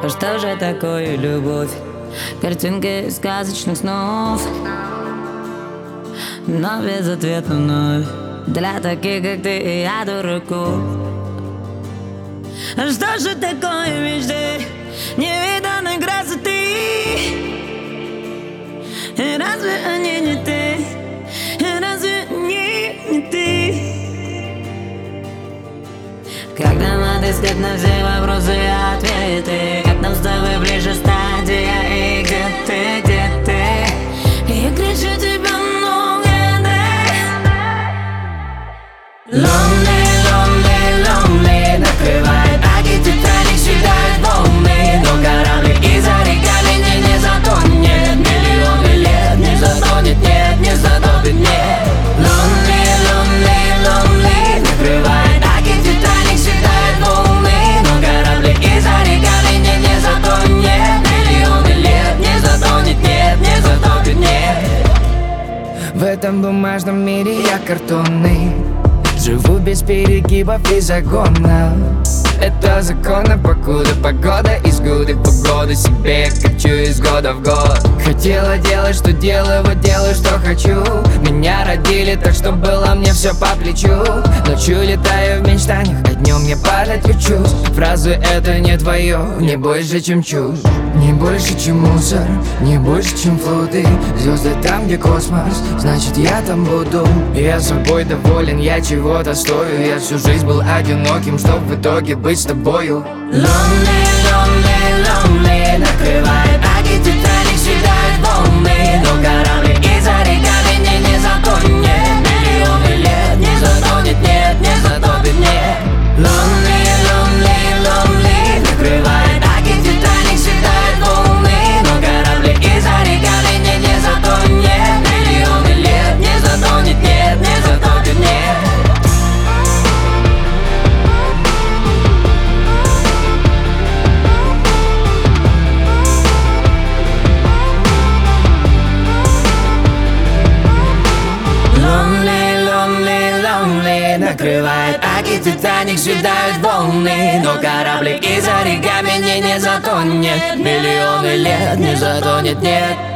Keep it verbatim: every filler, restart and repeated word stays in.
Что же такое любовь? Картинки сказочных снов, но без ответа вновь для таких, как ты и я, дураков. Что же такое мечты невиданной красоты? Разве они не ты? Разве они не ты? Как нам отыскать на все вопросы и ответы? Как нам с тобой ближе стадия? И где ты, где ты? Я кричу тебя много, да? Lonely, lonely, lonely накрывает аки, Титаник съедает волны, но кораблик из-за реками не затонет. Миллионы лет не затонет, нет, не затопит, нет. Lonely, lonely, lonely накрывает аки, Титаник съедает волны, но кораблик из-за реками не затонет. Миллионы лет не затонет, нет, не затопит, нет. В этом бумажном мире я картонный, живу без перегибов и загонов. Это законно, покуда погода из года в погоду. Себе качу из года в год. Хотела делать, что делаю, вот делаю, что хочу. Меня родили так, что было мне все по плечу. Ночью летаю в мечтаниях, а днем я падать учусь. Фразы это не твое, не больше, чем чушь. Не больше, чем мусор, не больше, чем флоты. Звезды там, где космос, значит я там буду. Я собой доволен, я чего-то стою. Я всю жизнь был одиноким, чтоб в итоге быть с тобою. Lonely, lonely, lonely накрывает аки, Титаник съедает волны, но кораблик из-за реками не, не затонет. Миллионы лет не затонет, нет, не затопит, нет. Lonely, lonely, lonely накрывает аки, Титаник съедает волны, но кораблик из-за реками не, не затонет. Миллионы лет не затонет, нет, не затопит, нет. Lonely, lonely, lonely накрывает аки, Титаник съедает волны, но кораблик из-за реками не, не затонет. Миллионы лет не затонет, нет.